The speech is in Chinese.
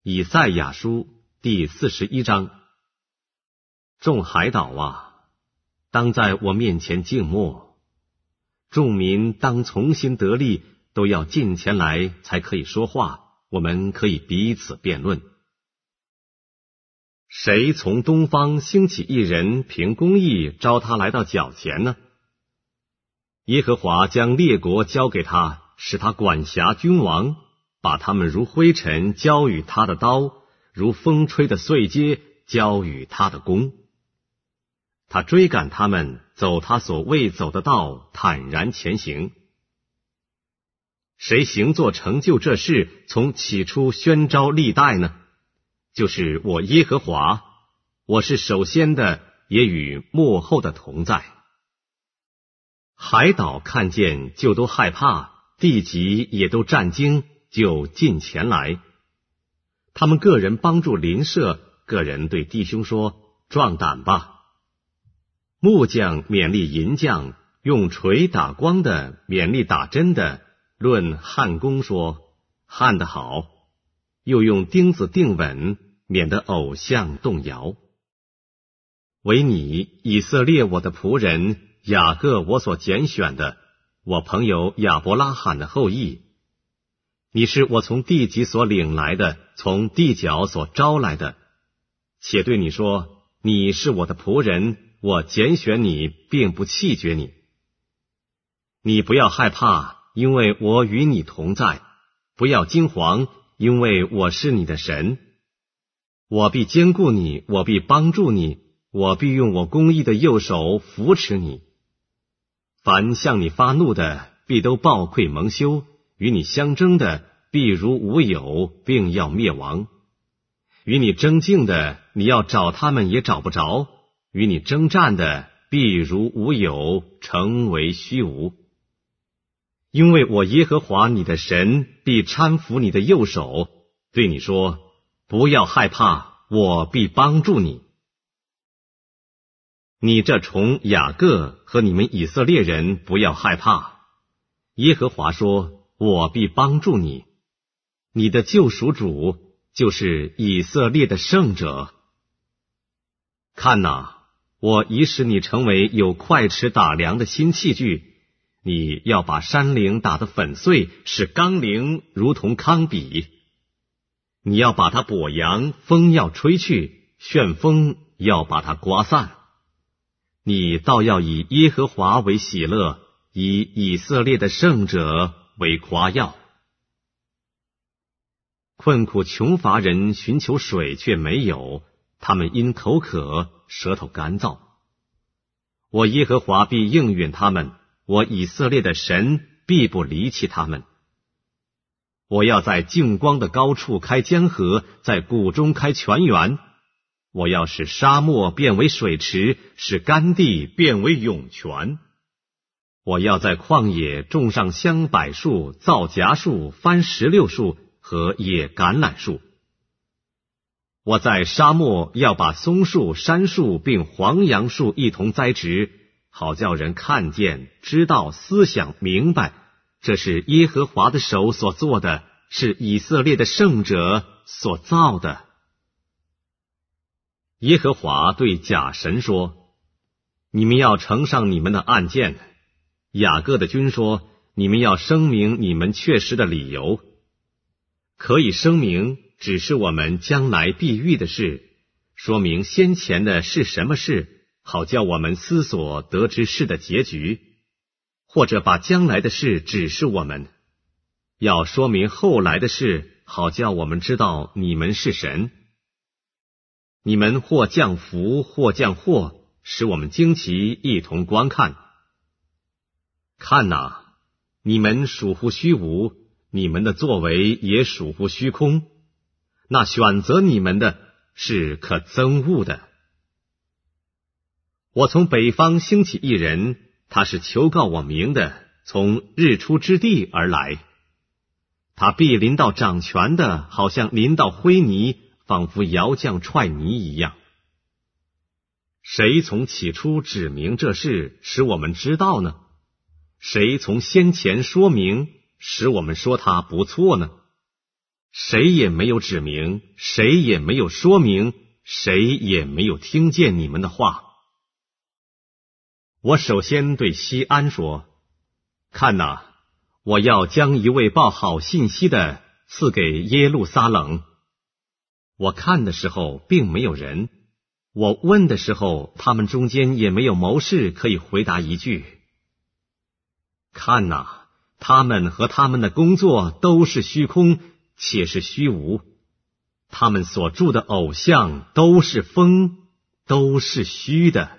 以赛亚书第41章。众海岛啊，当在我面前静默；众民当重新得力，都要近前来，才可以说话，我们可以彼此辩论。谁从东方兴起一人，凭公义招他来到脚前呢？耶和华将列国交给他，使他管辖君王，把他们如灰尘交与他的刀，如风吹的碎秸交与他的弓。他追赶他们，走他所未走的道，坦然前行。谁行作成就这事，从起初宣召历代呢？就是我耶和华，我是首先的，也与末后的同在。海岛看见就都害怕，地极也都战惊，就近前来。他们个人帮助邻舍，个人对弟兄说：壮胆吧！木匠勉励银匠，用锤打光的勉励打针的，论焊工说：焊得好！又用钉子钉稳，免得偶像动摇。唯你以色列我的仆人，雅各我所拣选的，我朋友亚伯拉罕的后裔，你是我从地极所领来的，从地角所招来的。且对你说，你是我的仆人，我拣选你，并不弃绝你。你不要害怕，因为我与你同在；不要惊惶，因为我是你的神。我必坚固你，我必帮助你，我必用我公义的右手扶持你。凡向你发怒的，必都暴溃蒙羞；与你相争的，必如无有，并要灭亡。与你争竞的，你要找他们也找不着；与你征战的，必如无有，成为虚无。因为我耶和华你的神必搀扶你的右手，对你说：不要害怕，我必帮助你。你这虫雅各和你们以色列人不要害怕。耶和华说：我必帮助你。你的救赎主就是以色列的圣者。看哪，我已使你成为有快尺打量的新器具，你要把山陵打得粉碎，使冈陵如同糠秕。你要把它跛扬，风要吹去，旋风要把它刮散。你倒要以耶和华为喜乐，以以色列的圣者为夸耀。困苦穷乏人寻求水却没有，他们因口渴，舌头干燥。我耶和华必应允他们，我以色列的神必不离弃他们。我要在净光的高处开江河，在谷中开泉源。我要使沙漠变为水池，使干地变为涌泉。我要在旷野种上香柏树、皂荚树、番石榴树和野橄榄树。我在沙漠要把松树、杉树并黄杨树一同栽植，好叫人看见、知道、思想、明白，这是耶和华的手所做的，是以色列的圣者所造的。耶和华对假神说：你们要呈上你们的案件。雅各的君说：你们要声明你们确实的理由。可以声明，只是我们将来必遇的事，说明先前的是什么事，好叫我们思索得知事的结局；或者把将来的事指示我们，要说明后来的事，好叫我们知道你们是神。你们或降福，或降祸，使我们惊奇，一同观看。看哪，你们属乎虚无，你们的作为也属乎虚空。那选择你们的是可憎恶的。我从北方兴起一人，他是求告我名的，从日出之地而来。他必临到掌权的，好像临到灰泥，仿佛窑匠踹泥一样。谁从起初指明这事，使我们知道呢？谁从先前说明，使我们说他不错呢？ 谁也没有指明，谁也没有说明，谁也没有听见你们的话。我首先对西安说，看哪，我要将一位报好信息的赐给耶路撒冷。我看的时候并没有人，我问的时候他们中间也没有谋士可以回答一句。看哪，他们和他们的工作都是虚空，且是虚无，他们所铸的偶像都是风，都是虚的。